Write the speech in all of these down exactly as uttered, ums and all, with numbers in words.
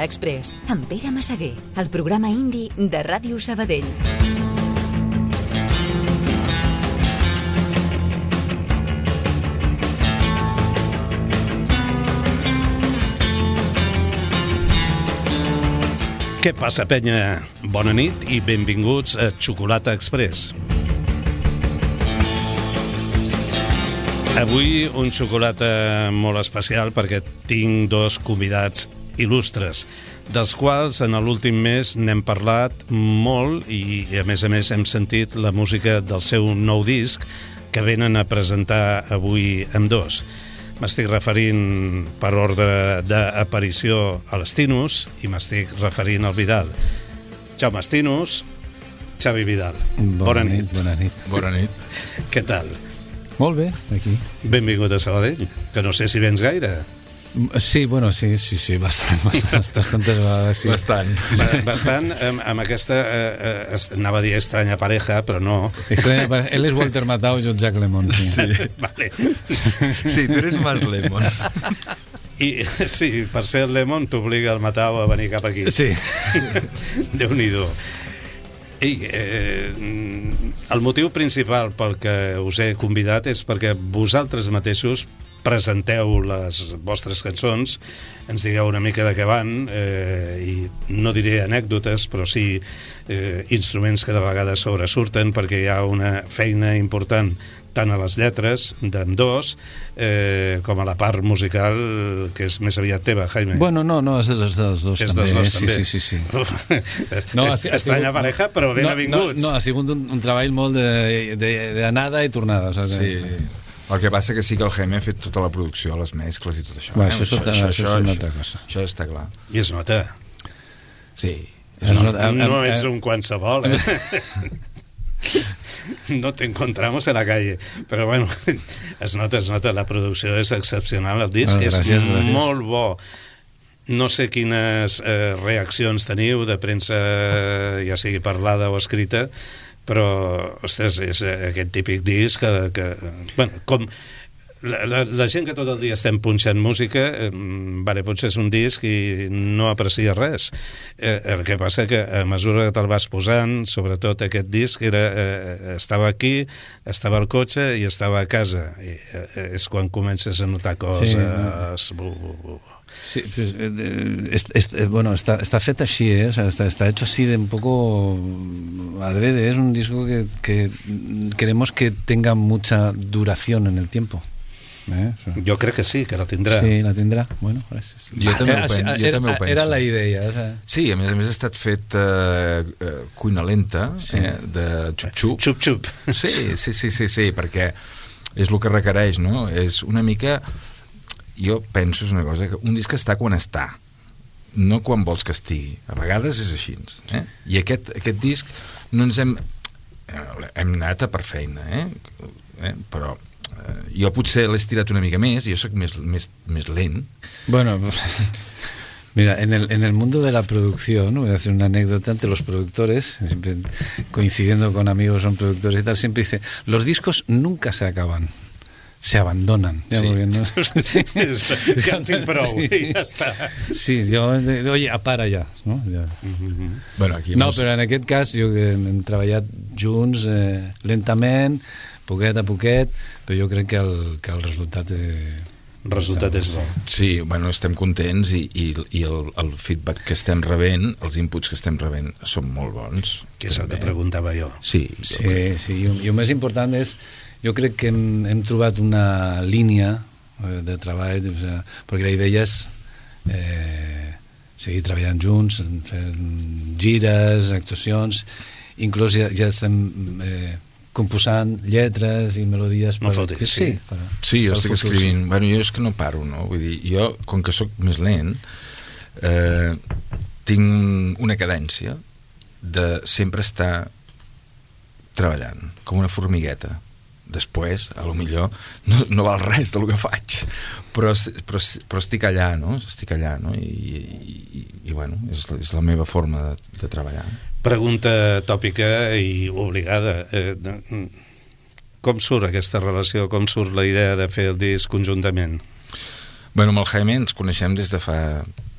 Xocolata Express, amb Pere Massaguer, el programa indi de Ràdio Sabadell. Què passa, penya? Bona nit i benvinguts a Xocolata Express. Avui un xocolata molt especial perquè tinc dos convidats il·lustres, dels quals en l'últim mes n'hem parlat molt i a més a més hem sentit la música del seu nou disc que venen a presentar avui amb dos. M'estic referint per ordre d'aparició a l'Estinus i m'estic referint al Vidal. Jaume Estinus, Xavi Vidal. Bona, bona nit. nit. Bona nit. Bona nit. Què tal? Molt bé, aquí. Benvingut a Sabadell, que no sé si vens gaire. Sí, bueno, sí, sí, sí, bastant, bastant, bastantes vegades, sí. Bastant. Bastant, amb, amb aquesta, eh, eh, anava a dir estranya pareja, però no. Estranya pareja, él es Walter Matthau, yo Jack Lemmon, sí. Sí, vale. Sí, tú eres más Lemmon. I sí, per ser el Lemmon t'obliga el Matthau a venir cap aquí. Sí. Déu-n'hi-do. Ei, eh, el motiu principal pel que us he convidat és perquè vosaltres mateixos presenteu les vostres cançons, ens digueu una mica de què van, eh, i no diré anècdotes, però sí eh, instruments que de vegades sobresurten, perquè hi ha una feina important tant a les lletres d'ambdós eh, com a la part musical, que és més aviat teva, Jaime. Bueno, no, no, és dels dos, dos és també. Dels dos, sí, també. Sí, sí, sí. No, és, ha, estranya sigut, pareja, però ben no, avinguts. No, no, ha sigut un, un treball molt d'anada i tornada. O sigui, sí. Que... El que passa que sí que el Jaime ha fet tota la producció, les mescles i tot això. Va, eh? això, això, això, això és una altra cosa. Això està clar. I es nota. Sí. Es no, nota, no ets un qualsevol, eh? No te encontramos en la calle, però bueno, es nota, es nota, la producció és excepcional, el disc ah, gràcies, és gràcies. Molt bo. No sé quines eh, reaccions teniu de premsa, ja sigui parlada o escrita, però, ostres, és aquest típic disc que, que bueno, com la, la, la gent que tot el dia estem punxant música, eh, vale, potser és un disc i no aprecia res. Eh, el que passa que a mesura que te'l vas posant, sobretot aquest disc, era, eh, estava aquí, estava al cotxe i estava a casa. I, eh, és quan comences a notar coses... Sí, no. Sí, pues, eh, es, es, bueno, está, está fet així, ¿eh? O sea, está, está hecho así de un poco adrede. Es un disco que, que queremos que tenga mucha duración en el tiempo. ¿Eh? O sea, jo crec que sí, que la tindrà. Sí, la tindrà. Bueno, gràcies. Jo també ho, pen, jo era, també ho penso. Era la idea. O sea. Sí, a més a més ha estat fet eh, eh, cuina lenta, sí. eh, de xup-xup. Xup-xup. Sí, sí, sí, sí, sí, perquè és el que requereix, no? És una mica... Jo penso és una cosa, que un disc està quan està, no quan vols que estigui. A vegades és així. Eh? I aquest, aquest disc no ens hem... Hem anat a per feina, eh? Eh? Però eh, jo potser l'he estirat una mica més, jo soc més, més, més lent. Bueno, mira, en el, en el mundo de la producción, ¿no? Voy a hacer una anécdota entre los productores, siempre coincidiendo con amigos son productores y tal, siempre dice, los discos nunca se acaban, se abandonan. Sí. Porque, ¿no? Sí, ja en tinc prou, sí. I ja està. Sí, jo, oye, para ja, no? Ja. Mm-hmm. Bueno, aquí no, hemos... però en aquest cas jo que hem treballat junts eh, lentament, poquet a poquet, però jo crec que el, que el resultat és... El resultat és bo. Sí, bueno, estem contents i, i, i el, el feedback que estem rebent, els inputs que estem rebent són molt bons. Que és el que preguntava jo. Sí, sí, sí, i, i el més important és, jo crec que hem, hem trobat una línia de treball, o sigui, perquè la idea és eh, seguir treballant junts, fent gires, actuacions, inclús ja, ja estem eh, composant lletres i melodies no per... fotis, sí, sí. Per, sí, jo estic futur, escrivint, sí. Bueno, jo és que no paro, no? Vull dir, jo, com que sóc més lent, eh, tinc una cadència de sempre estar treballant, com una formigueta. Després, a lo millor, no, no val res del que faig, però, però, però estic allà, no? Estic allà, no? I, i, i bueno, és, és la meva forma de, de treballar. Pregunta tòpica i obligada. Eh, com surt aquesta relació? Com surt la idea de fer el disc conjuntament? Bueno, amb el Jaime ens coneixem des de fa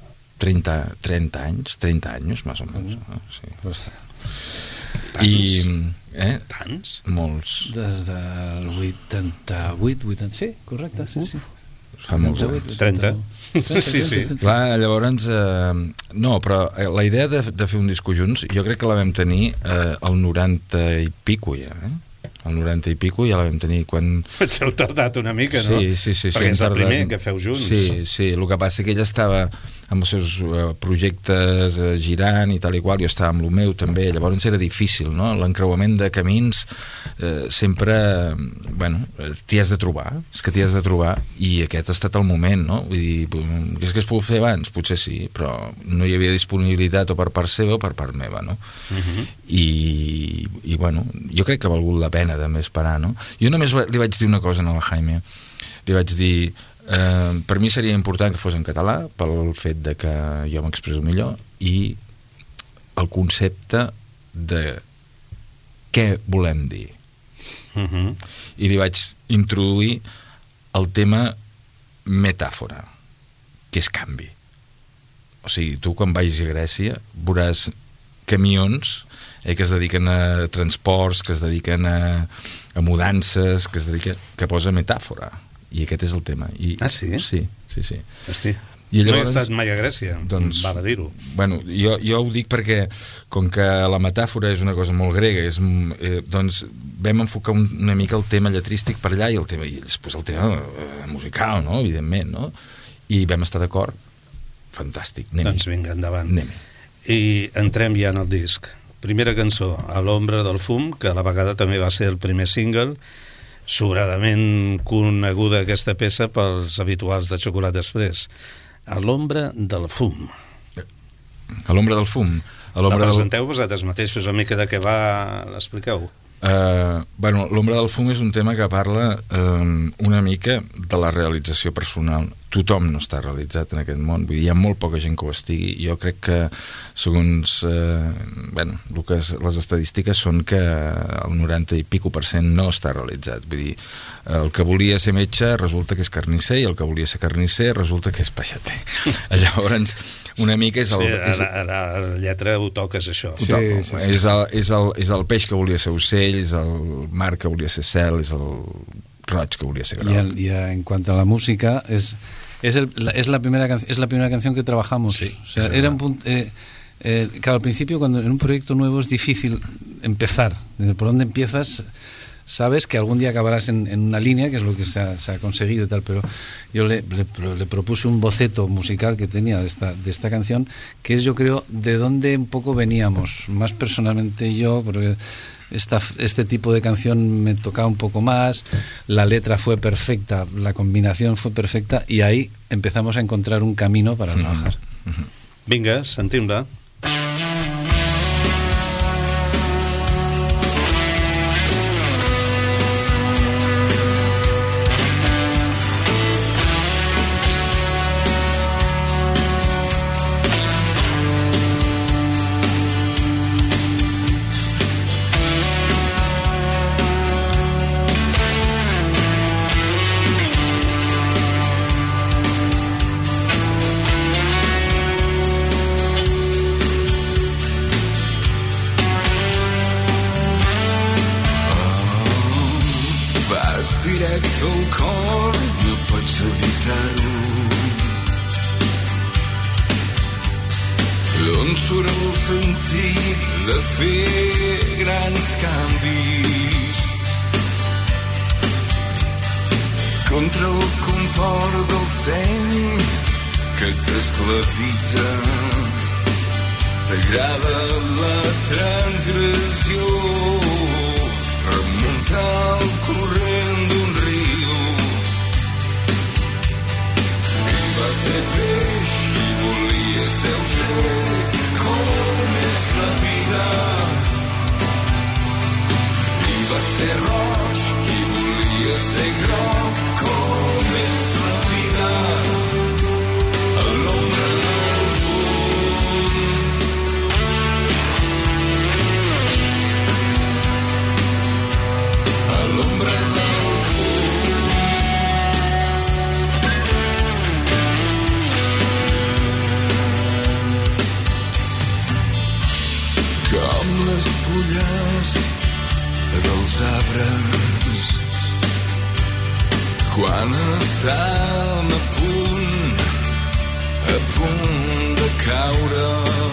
treinta, treinta anys, treinta anys, més o menys. Mm. Sí. I... Eh? Tants? Molts. Des del vuitanta-vuit, vuitanta... Sí, correcte, sí, sí. Fa molts anys. trenta. Sí, sí. Clar, llavors... Eh, no, però la idea de, de fer un disco junts, jo crec que la vam tenir eh, al noranta i pico ja, eh? Al noranta i pico ja la vam tenir quan... Ens heu tardat una mica, no? Sí, sí, sí. Perquè sí, és el primer que feu junts. Sí, sí, el que passa que ella estava amb els seus uh, projectes uh, girant i tal i qual, jo estava amb el meu també, llavors era difícil, no? L'encreuament de camins eh, sempre, bueno, t'hi has de trobar, és que t'hi has de trobar, i aquest ha estat el moment, no? Vull dir, és que es pogut fer abans? Potser sí, però no hi havia disponibilitat o per part seva o per part meva, no? Uh-huh. I, i bueno, jo crec que ha valgut la pena també esperar, no? Jo només li vaig dir una cosa a la Jaime, li vaig dir eh, per mi seria important que fos en català pel fet de que jo m'expresso millor, i el concepte de què volem dir. Uh-huh. I li vaig introduir el tema metàfora, que és canvi. O sigui, tu quan vagis a Grècia veuràs camions eh, que es dediquen a transports, que es dediquen a, a mudances, que es dediquen, que posa metàfora, i aquest és el tema. I, ah, sí? Sí, sí, sí. Hosti, I llavors, no he estat mai a Grècia, doncs, val a dir-ho. Bueno, jo, jo ho dic perquè, com que la metàfora és una cosa molt grega, és, eh, doncs vam enfocar un, una mica el tema lletrístic per allà, i el tema, i després el tema eh, musical, no?, evidentment, no? I vam estar d'acord. Fantàstic, anem-hi. Doncs vinga, endavant. Anem-hi. I entrem ja en el disc. Primera cançó, A l'ombra del fum, que a la vegada també va ser el primer single, sobradament coneguda aquesta peça pels habituals de Xocolata Express. A l'ombra del fum. A l'ombra del fum. A la presenteu del... vosaltres mateixos, una mica de què va, l'expliqueu? Uh, bueno, l'ombra del fum és un tema que parla uh, una mica de la realització personal. Tothom no està realitzat en aquest món, vull dir, hi ha molt poca gent que ho estigui. Jo crec que, segons uh, bueno, el que és, les estadístiques són que el noranta i pico per cent no està realitzat. Vull dir, el que volia ser metge resulta que és carnisser, i el que volia ser carnisser resulta que és peixater. Llavors, una mica és el... Sí, a la, a la lletra ho toques, això. Sí, sí, sí, sí. És, el, és, el, és el peix que volia ser ocell, és el mar que volia ser cel, és el roig que volia ser groc. Y, el, y a, en cuanto a la música, es, es, el, la, es, la, primera can, es la primera canción que trabajamos. Sí, o sea, era un punto... Eh, eh, claro, al principio, cuando en un proyecto nuevo es difícil empezar. Por dónde empiezas... sabes que algún día acabarás en, en una línea, que es lo que se ha, se ha conseguido y tal, pero yo le, le, le propuse un boceto musical que tenía de esta, de esta canción, que es, yo creo, de dónde un poco veníamos, más personalmente yo, porque esta, este tipo de canción me tocaba un poco más, la letra fue perfecta, la combinación fue perfecta, y ahí empezamos a encontrar un camino para trabajar. Vinga, sentim-la. fulles dels arbres quan estàvem a punt, a punt de caure,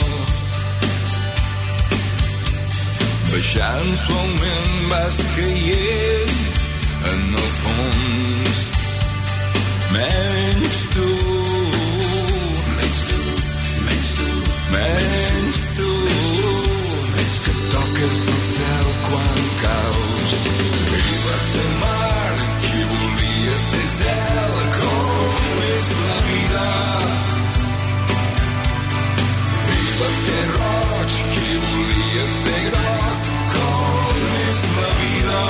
baixant suaument vas caient en el fons, menys tu, menys tu, menys tu, menys tu, menys que toques el cel quan caus. I va ser mar qui volia ser cel, com és la vida. I va ser roig qui volia ser groc, com és la vida.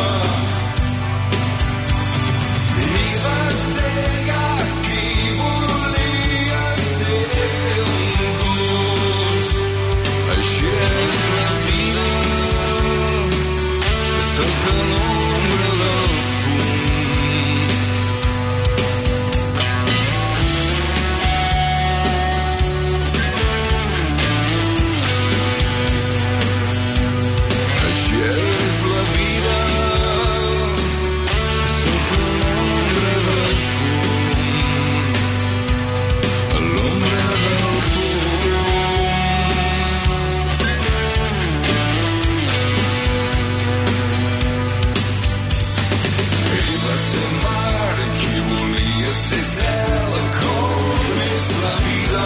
I va ser gat qui volia ser un gos. Així és la vida, sota l'ombra del fum. Així és la vida, sota l'ombra del fum. A l'ombra del fum. I va ser mar qui volia ser cel, com és la vida.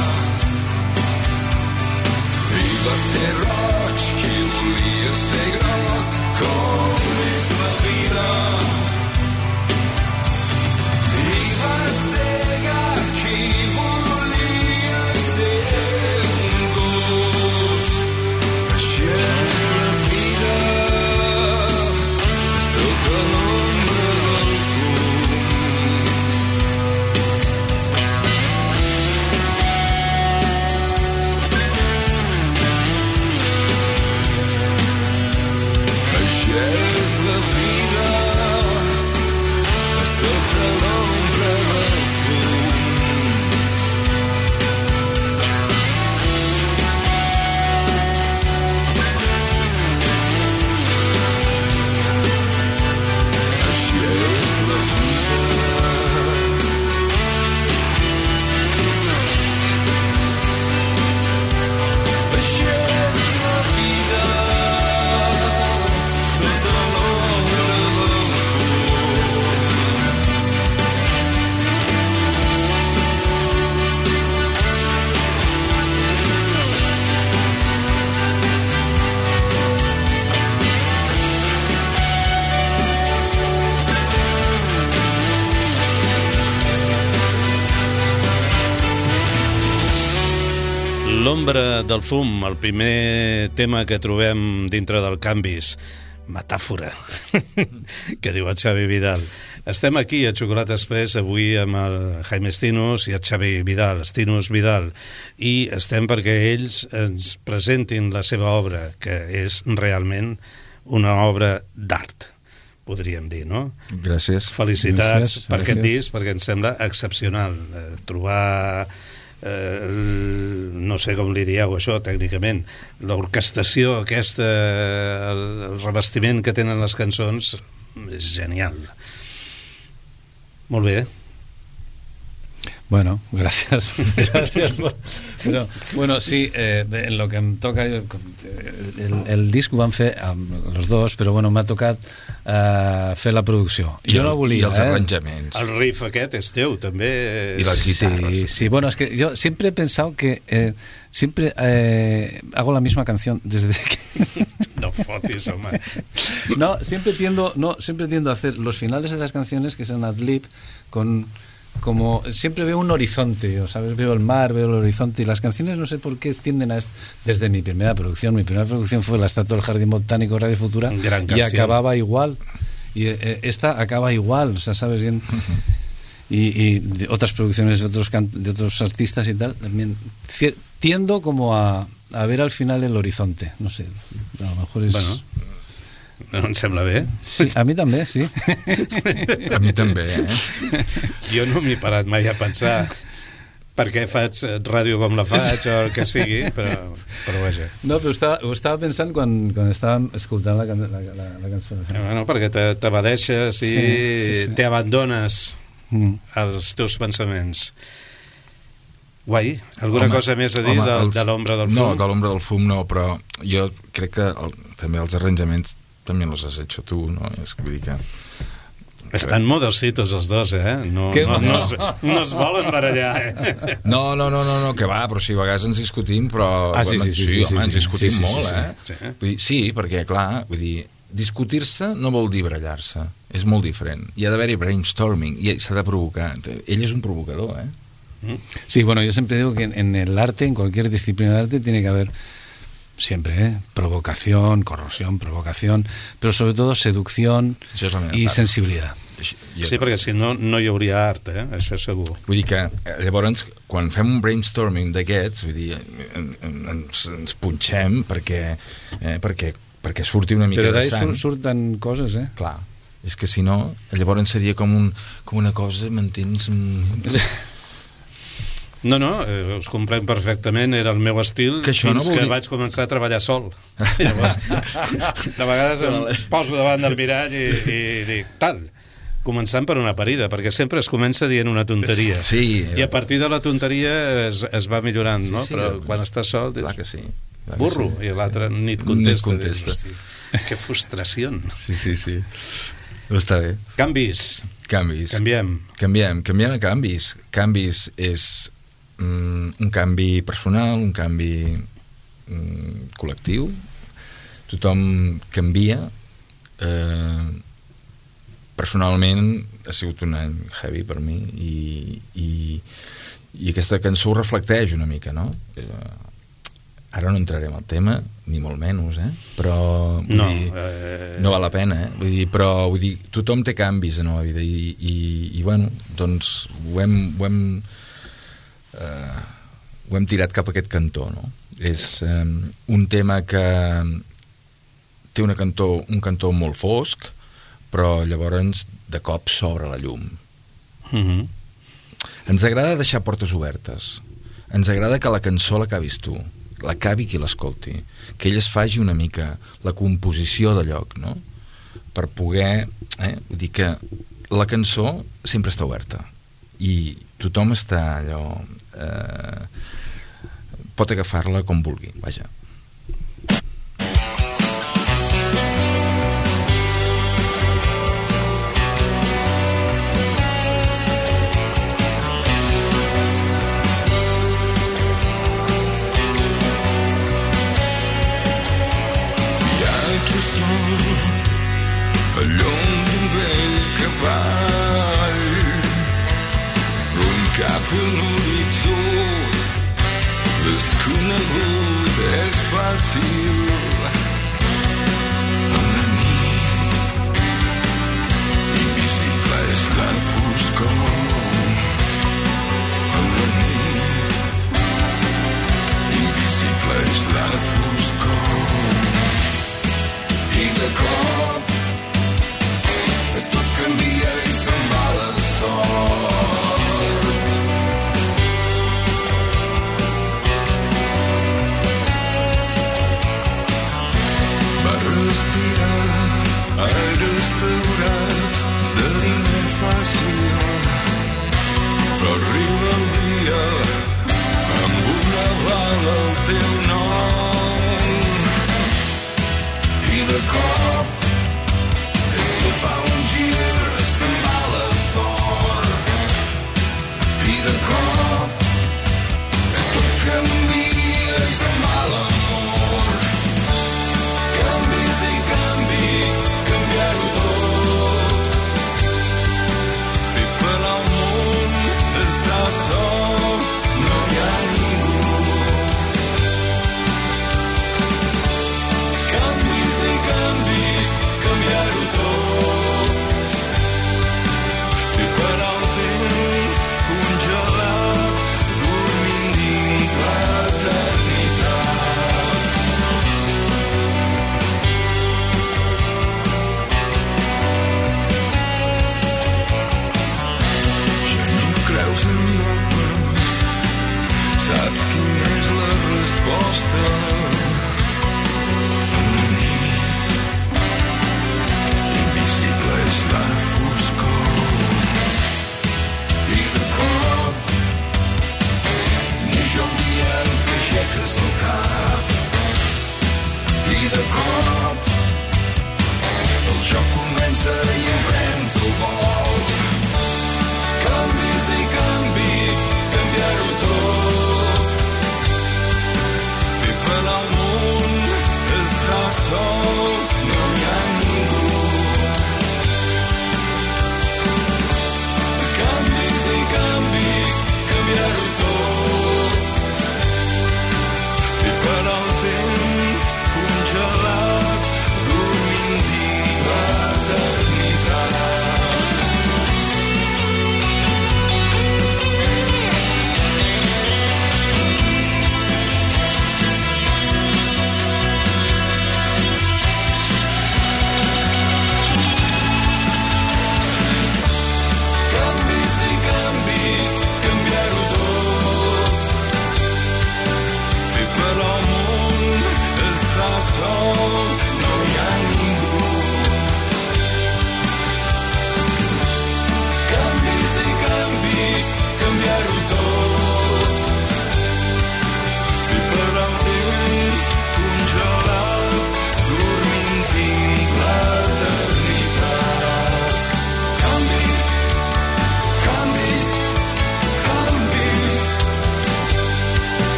I va ser roig qui volia ser groc, com és la vida. I va ser gat qui volia ser un gos. Així és la vida, sota l'ombra del fum. Així és la vida, sota l'ombra del fum. Així és la vida. Així és la vida, sota l'ombra del fum. L'ombra del fum, el primer tema que trobem dintre del Canvis. Metàfora, que diu el Xavi Vidal. Estem aquí a Xocolata Express avui amb el Jaime Estinos i el Xavi Vidal, Estinos Vidal, i estem perquè ells ens presentin la seva obra, que és realment una obra d'art, podríem dir, no? Gràcies. Felicitats Gràcies, per aquest gràcies. disc, perquè em sembla excepcional. Eh, trobar... Eh, no sé com li dieu això tècnicament, l'orquestació aquesta, el, el revestiment que tenen les cançons és genial. Molt bé. Bueno, gracias. Gracias. Pero, bueno, sí, eh, en lo que em toca, el, el disc ho van fer amb els dos, però bueno, m'ha tocat eh, fer la producció. I, jo el, no volia, i els eh? arranjaments. El riff aquest és teu, també. I les guitarres. Sí, sí, bueno, es que yo siempre he pensado que eh, siempre eh, hago la misma canción desde que... No fotis, home. No, siempre tiendo, no, siempre tiendo a hacer los finales de las canciones que son ad-lib con... como siempre veo un horizonte, ¿sabes? Veo el mar, veo el horizonte, y las canciones no sé por qué tienden a... Desde mi primera producción, mi primera producción fue La Estatua del Jardín Botánico Radio Futura, Gran y canción. acababa igual, y eh, esta acaba igual, o sea, ¿sabes? Bien, y, y de otras producciones de otros, can... de otros artistas y tal, también tiendo como a, a ver al final el horizonte, no sé, a lo mejor es... Bueno, no em sembla bé. Sí, a mi també, sí. A mi també, eh? Jo no m'he parat mai a pensar per què faig ràdio com la faig o el que sigui, però, però vaja. No, però estava, ho estava pensant quan, quan estàvem escoltant la, la, la, la cançó. Eh, bueno, perquè t'abadeixes i sí, sí, sí. t'abandones mm. als teus pensaments. Guai, alguna home, cosa més a dir home, de, els, de l'ombra del fum? No, de l'ombra del fum no, però jo crec que el, també els arranjaments també els has hecho tu, no? És que vull dir que... Estan modositos els dos, eh? No, no, no, es, no es volen barallar, eh? No, no, no, no, no, que va, però si a vegades ens discutim, però... Ah, sí, sí, sí, sí, sí, home, sí, ens discutim sí, sí, molt, sí, sí, eh? sí. Vull dir, sí, perquè, clar, vull dir, discutir-se no vol dir barallar-se, és molt diferent. Hi ha d'haver-hi brainstorming, i s'ha de provocar. Ell és un provocador, eh? Sí, bueno, yo siempre digo que en, en el arte, en cualquier disciplina de arte, tiene que haber siempre ¿eh? provocación, corrosión, provocación, pero sobre todo seducción y part. sensibilidad. Sí, perquè si no, no hi hauria art, eh? Això és segur. Vull dir que, llavors, quan fem un brainstorming d'aquests, vull dir, ens, ens punxem perquè, eh, perquè, perquè surti una mica però de sang. Però d'ahí surten coses, eh? Clar, és que si no, llavors seria com, un, com una cosa, m'entens... No, no, eh, us comprenc perfectament, era el meu estil que fins no que dir... vaig començar a treballar sol. Llavors, de vegades em poso davant del mirall i, i dic, tal, començant per una parida, perquè sempre es comença dient una tonteria. Sí, i a partir de la tonteria es, es va millorant, no? Sí, sí, però quan estàs sol dius, clar que sí, clar burro, que sí. I l'altre ni et contesta. Ni contesta. Dius, que frustració. Sí, sí, sí. Està bé. Canvis. Canvis. Canviem. Canviem, canviem a canvis. Canvis és un canvi personal, un canvi mm, col·lectiu. Tothom canvia. Eh, personalment ha sigut un any heavy per mi i, i, i aquesta cançó ho reflecteix una mica, no? Eh, ara no entrarem al tema, ni molt menys, eh? Però vull no, dir, eh... no val la pena, eh? Vull dir, però vull dir, tothom té canvis en la vida i, i, i bueno, doncs ho hem, ho hem Uh, ho hem tirat cap a aquest cantó, no? És um, un tema que té una cantó, un cantó molt fosc, però llavors de cop s'obre la llum. Mm-hmm. Ens agrada deixar portes obertes, ens agrada que la cançó l'acabis tu, l'acabi qui l'escolti, que ell es faci una mica la composició de lloc, no? Per poder, eh? Vull dir que la cançó sempre està oberta i tothom està allò eh, pot agafar-la com vulgui, vaja. Viatge sol a llum d'un vell cavall cap a l'horitzó desconegut és fàcil a la nit invisible és la foscor a la nit invisible és la foscor i de cop tot canvia i se'n va la sort.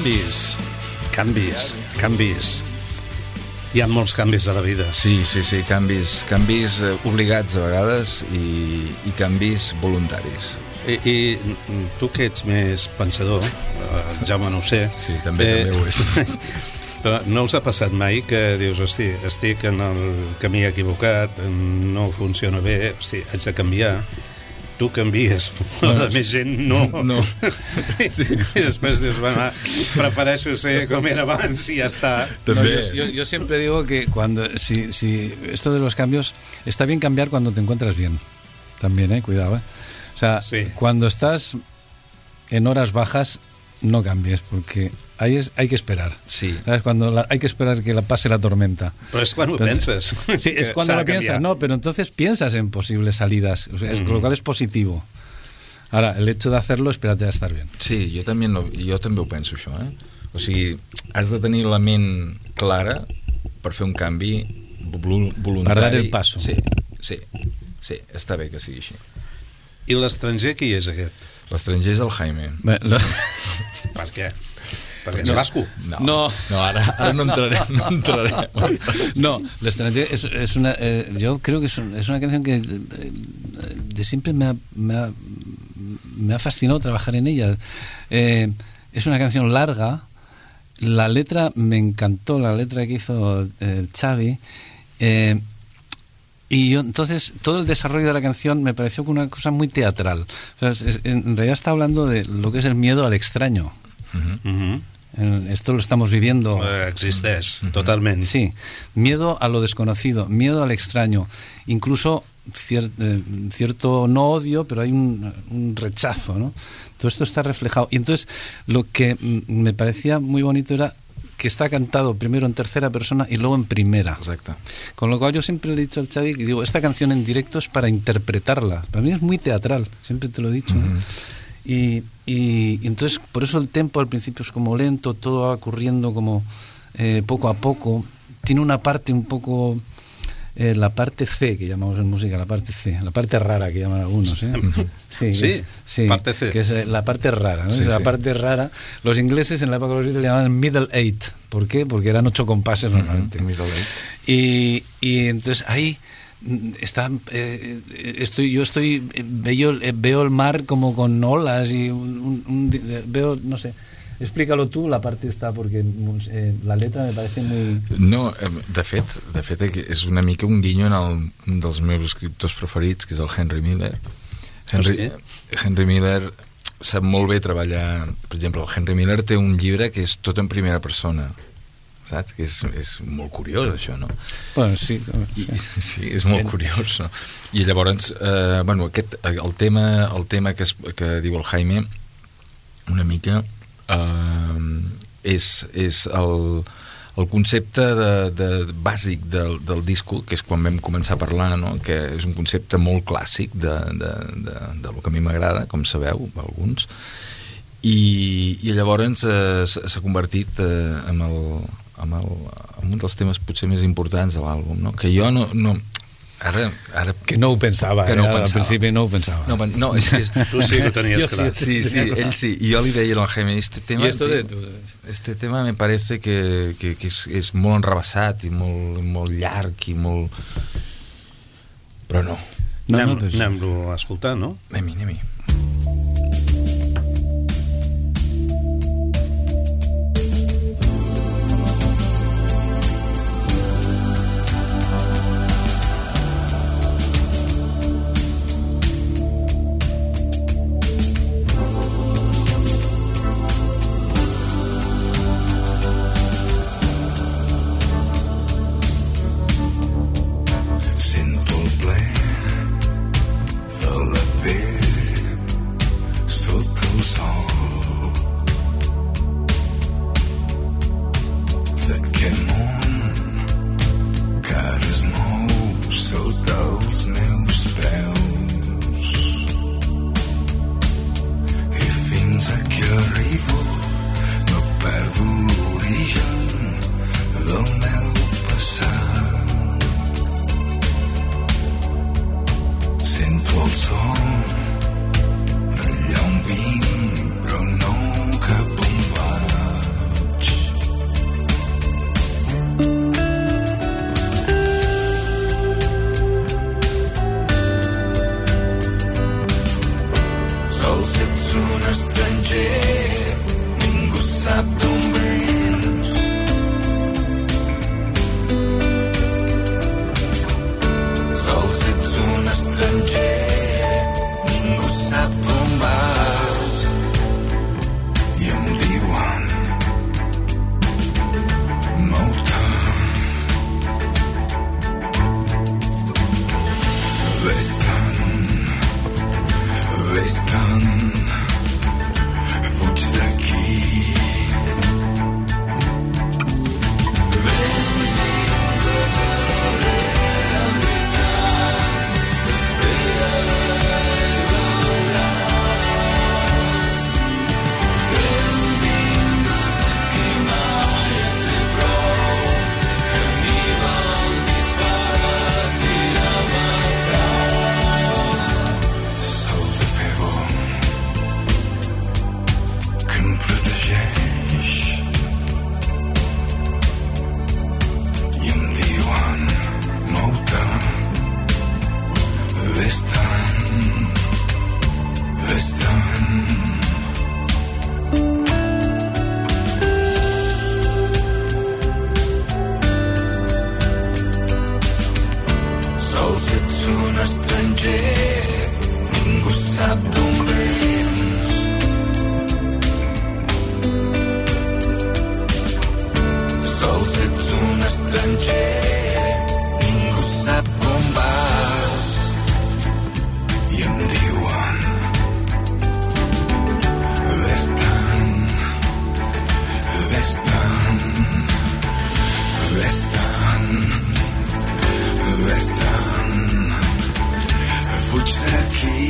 canvis, canvis, canvis. Hi ha molts canvis a la vida. Sí, sí, sí, canvis, canvis eh, obligats a vegades i, i canvis voluntaris. I, I tu que ets més pensador, eh, Jaume no ho sé... Sí, també, eh, també ho és. Però no us ha passat mai que dius, hosti, estic en el camí equivocat, no funciona bé, hosti, haig de canviar... tu canvies, no, la més gent no. no. I, sí. I després dius, bueno, prefereixo ser com era abans y ya está. No, yo, yo, yo siempre digo que cuando si, si esto de los cambios, está bien cambiar cuando te encuentras bien. También, eh, cuidado, eh. O sea, sí. Cuando estás en horas bajas, no cambies, porque ahí es, hay que esperar. Sí. ¿Sabes? Cuando la, hay que esperar que la pase la tormenta. Pero es cuando pero, piensas. Sí, es cuando lo piensas, no, pero entonces piensas en posibles salidas, o sea, es, mm. lo cual es positivo. Ara, el hecho de hacerlo, espérate a estar bien. Sí, jo també, no, jo també ho penso, això, eh? O sigui, has de tenir la ment clara per fer un canvi voluntari. Per dar el paso. Sí, sí, sí, està bé que sigui així. I l'estranger qui és aquest? L'estranger és el Jaime. Bé, lo... Per què? Perquè és no, basco? No, no, no ara, ara no entraré. No, entraré. No, l'estranger es, es una... Eh, yo creo que es, un, es una canción que de, de siempre me ha, me, ha, me ha fascinado trabajar en ella. Eh, es una canción larga. La letra me encantó, la letra que hizo eh, Xavi. Eh, Y yo, entonces, todo el desarrollo de la canción me pareció una cosa muy teatral. O sea, es, es, en realidad está hablando de lo que es el miedo al extraño. Uh-huh. Uh-huh. En, esto lo estamos viviendo. Uh, existeix, uh-huh. Totalment. Sí, miedo a lo desconocido, miedo al extraño. Incluso cier, eh, cierto no odio, pero hay un, un rechazo, ¿no? Todo esto está reflejado. Y entonces, lo que me parecía muy bonito era que está cantado primero en tercera persona y luego en primera. Exacto. Con lo cual yo siempre le he dicho al Xavi que digo, esta canción en directo es para interpretarla. Para mí es muy teatral, siempre te lo he dicho. Uh-huh. y, y, y entonces, por eso el tempo al principio es como lento, todo va ocurriendo como eh, poco a poco. Tiene una parte un poco... Eh, la parte C, que llamamos en música, la parte C, la parte rara que llaman algunos, ¿eh? Sí, sí, es, sí, parte C. Que es la parte rara, ¿no? Sí, es la sí. parte rara. Los ingleses en la época de los Beatles le llamaban middle eight. ¿Por qué? Porque eran ocho compases normalmente. Uh-huh. Middle eight. Y, y entonces ahí está, eh, estoy, yo estoy, veo, veo el mar como con olas y un, un, un, veo, no sé. Explícalo tú, la parte esta, porque eh, la letra me parece muy... No, de fet, de fet és una mica un guinyo en el, un dels meus escriptors preferits, que és el Henry Miller. Henry, Henry Miller sap molt bé treballar... Per exemple, el Henry Miller té un llibre que és tot en primera persona, saps? Que és, és molt curiós, això, no? Bueno, sí. I, sí, és molt curiós, no? I llavors, eh, bueno, aquest, el tema, el tema que, es, que diu el Jaime, una mica... Uh, és, és el, el concepte de, de, bàsic del, del disco, que és quan vam començar a parlar, no? Que és un concepte molt clàssic de, de, de, de lo que a mi m'agrada, com sabeu, alguns, i, i llavors eh, s'ha convertit eh, en, el, en, el, en un dels temes potser més importants de l'àlbum, no? Que jo no... no Ara, ara, que no ho pensava, que no eh? ho pensava. Al principi no ho pensava. No, no, és que tu sí que ho tenies clar. Sí, sí, ell sí. I jo li deia al Jaime, este tema, esto de... este tema me parece que, que, que és, és molt enrebaçat i molt, molt llarg i molt... Però no. no, anem, no pues... anem-lo a escoltar, no? Anem-hi, anem-hi. Sento el ple de la pell Vés-te'n, vés-te'n, fuig d'aquí.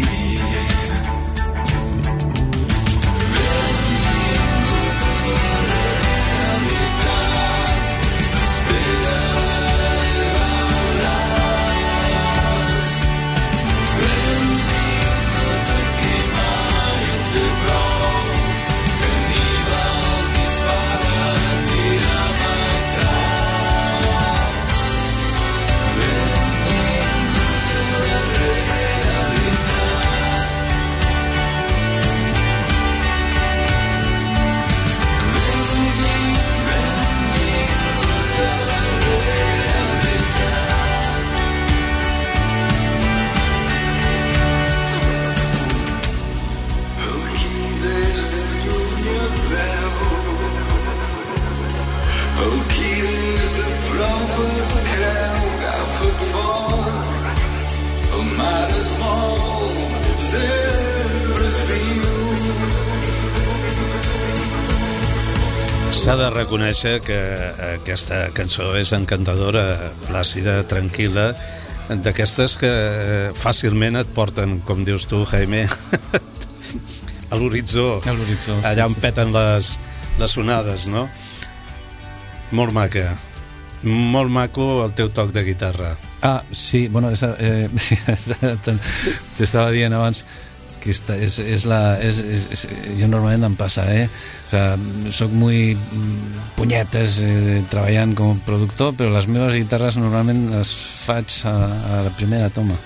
S'ha de reconèixer que aquesta cançó és encantadora, plàcida, tranquil·la, d'aquestes que fàcilment et porten, com dius tu, Jaime, a l'horitzó, allà on peten les, les onades, no? Molt maca, molt maco el teu toc de guitarra. Ah, sí, bueno, esa, eh, t'estava dient abans que esta és, és la, és, és, és, jo normalment em passa, eh? O sea, soc muy punyetes eh, treballant com a productor, però les meves guitarres normalment les faig a, a la primera toma.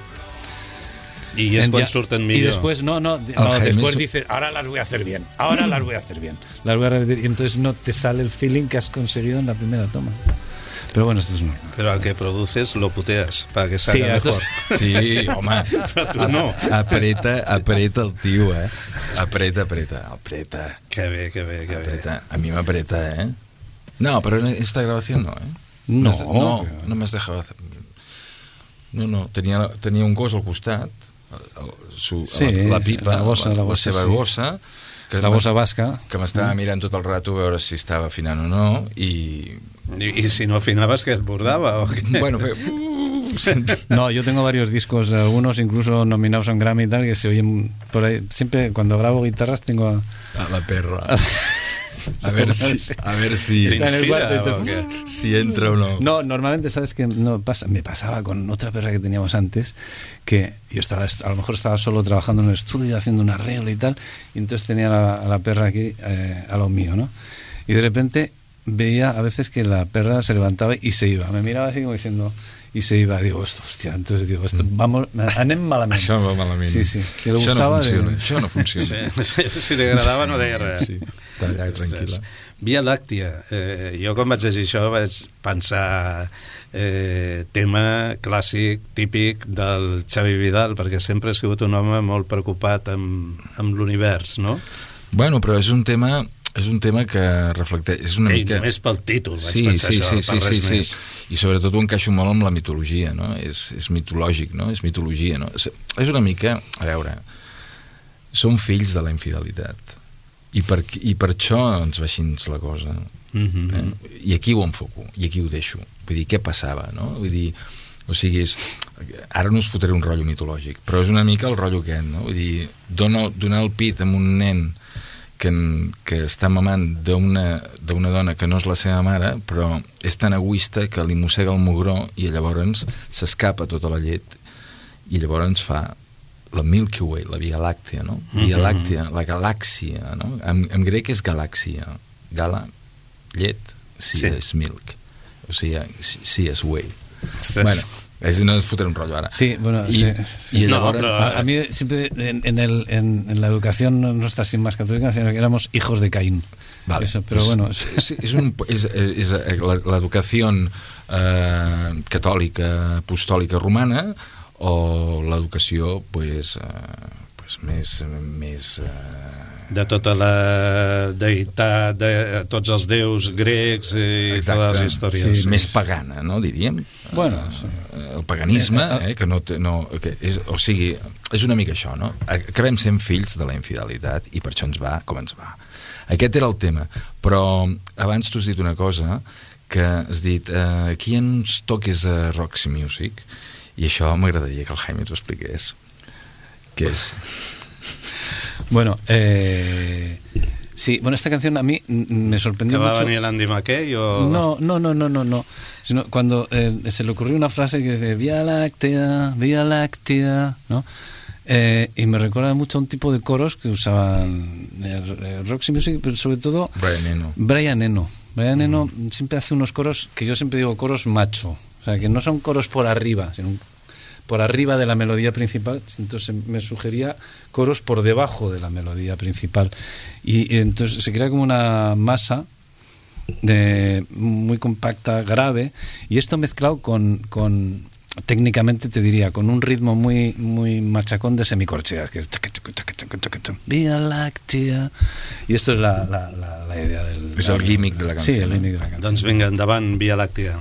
Y es cuando surten millor. Y después, no, no, no después dices, ahora las voy a hacer bien, ahora las voy a hacer bien, las voy a repetir, y entonces no te sale el feeling que has conseguido en la primera toma. Pero bueno, esto es normal. Pero al que produces lo puteas para que salga sí, mejor. Sí, home. Però tu no. Apreta, apreta el tio, eh? Apreta, apreta, apreta. Que bé, que bé, que apreta. bé. A mí me apreta, ¿eh? No, pero en esta grabación no, ¿eh? No, no, no me has dejado hacer... No, no, tenia, tenia un gos al costat, el, su, sí, la, la pipa, la, gossa, la, la, gossa, la seva sí. gossa, que la gossa basca, que m'estava mirant tot el rato a veure si estava afinant o no, i... I, i si no afinabas, que et bordava? O què? Bueno, fe... No, yo tengo varios discos, algunos incluso nominados en Grammy y tal, que se oyen por ahí. Siempre cuando grabo guitarras tengo a... A la perra. A ver si, a ver si, Está en el cuarto, entonces, si entra o no. No, normalmente, ¿sabes qué? No, pasa, me pasaba con otra perra que teníamos antes, que yo estaba, a lo mejor estaba solo trabajando en el estudio, haciendo un arreglo y tal, y entonces tenía a la, a la perra aquí, eh, a lo mío, ¿no? Y de repente veía a veces que la perra se levantaba y se iba. Me miraba así como diciendo... y se iba, digo, hostia, entonces digo, esto, vamos, anem malament. Això va malament. Sí, sí. Si le això gustava, no funciona, de... això no funciona. Sí, si li agradava no deia res. Sí, allà, tranquil·la. Via Làctia. Eh, jo quan vaig llegir això vaig pensar eh, tema clàssic, típic del Xavi Vidal, perquè sempre ha sigut un home molt preocupat amb, amb l'univers, no? Bueno, però és un tema... és un tema que reflecteix... És una Ei, mica... només pel títol vaig sí, pensar sí, això, sí, per sí, res sí, més. Sí. I sobretot ho encaixo molt amb la mitologia, no? És, és mitològic, no? És mitologia, no? És, és una mica... A veure, som fills de la infidelitat. I per, i per això ens va així la cosa. Mm-hmm. Eh? I aquí ho enfoco, i aquí ho deixo. Vull dir, què passava, no? Vull dir... O sigui, és, ara no us fotré un rotllo mitològic, però és una mica el rotllo aquest, no? Vull dir, donar, donar el pit amb un nen que, que està mamant d'una dona que no és la seva mare, però és tan egoista que li mossega el mugró i llavors s'escapa tota la llet i llavors fa la Milky Way, la Via Làctea, no? Via Làctea, la galàxia, no? En, en grec és galàxia. Gala, llet, si sí. És milk. O sigui, si, si és whey. Ostres. Bueno, es no fotre un rollo ahora. Sí, bueno, y, sí. y no, ahora, pero, a, a mí siempre en, en, el, en, en la educación nuestra sin más católica éramos hijos de Caín. Vale, eso, pero pues, bueno, es, es, un, es, es la, la educación eh, catòlica, apostòlica romana o l'educació pues, eh, pues més més eh, de tota la deïtat, de tots els déus grecs i exacte, totes les històries. Sí, més pagana, no, diríem? Bueno, sí. El paganisme, eh, que no, té, no que és, o sigui, és una mica això, no? Acabem sent fills de la infidelitat i per això ens va com ens va. Aquest era el tema, però abans t'ho has dit una cosa que has dit eh, aquí hi ha uns toques de Roxy Music, i això m'agradaria que el Jaime ens ho expliqués. Què és? Bueno, eh... sí, bueno, esta canción a mí me sorprendió mucho. ¿Que va a venir el Andy McKay o...? No, no, no, no, no, no. Sino cuando eh, se le ocurrió una frase que dice Vía Láctea, Vía Láctea, ¿no? Eh, y me recuerda mucho a un tipo de coros que usaban eh, Roxy Music, pero sobre todo Brian Eno. Brian Eno. Brian Eno mm. siempre hace unos coros que yo siempre digo coros macho. O sea, que no son coros por arriba, sino por arriba de la melodía principal. Entonces me sugería coros por debajo de la melodía principal. Y, y entonces se crea como una masa de, muy compacta, grave, y esto mezclado con... con técnicamente te diría con un ritmo muy muy machacón de semicorcheas, que es Vía Láctea, y esto es la, la, la, la idea del... És el gimmick de la canció. Sí, el gimmick de la canció. Doncs vinga, endavant, Vía Láctea.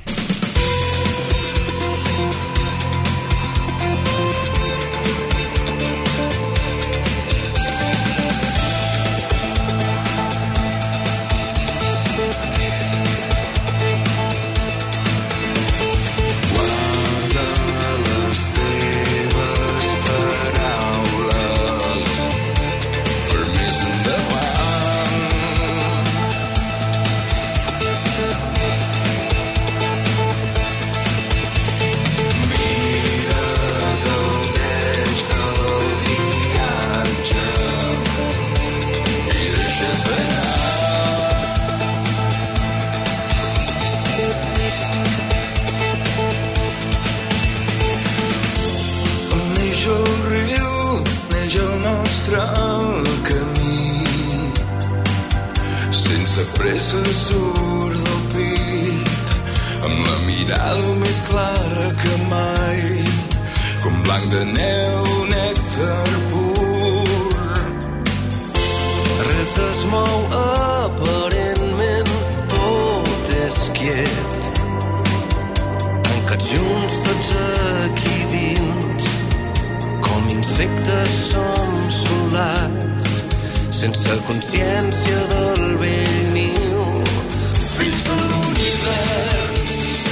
Pressa surt del pit amb la mirada més clara que mai, com blanc de neu, nèctar pur. Res es mou aparentment, tot és quiet, tancats junts tots aquí dins, com insectes som soldats, sense consciència del vell niu, fills de l'univers,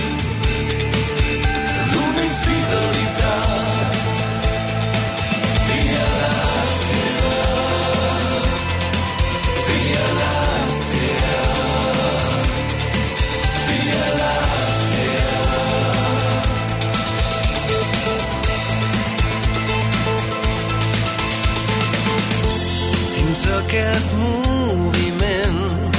d'una infidelitat. Via Láctea, Via Láctea, Via Láctea. Dins aquest moviment